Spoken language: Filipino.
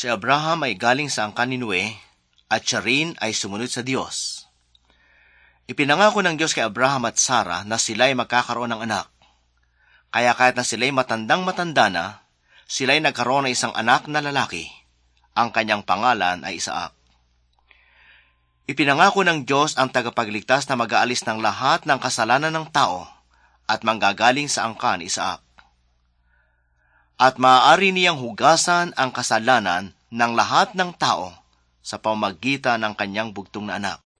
Si Abraham ay galing sa angkan ni Noe, at siya rin ay sumunod sa Diyos. Ipinangako ng Diyos kay Abraham at Sarah na sila ay magkakaroon ng anak. Kaya kahit na sila ay matandang-matanda na, sila ay nagkaroon ng isang anak na lalaki. Ang kanyang pangalan ay Isaac. Ipinangako ng Diyos ang tagapagligtas na mag-aalis ng lahat ng kasalanan ng tao at manggagaling sa angkan ni Isaac. At maaari niyang hugasan ang kasalanan ng lahat ng tao sa pamamagitan ng kanyang bugtong na anak.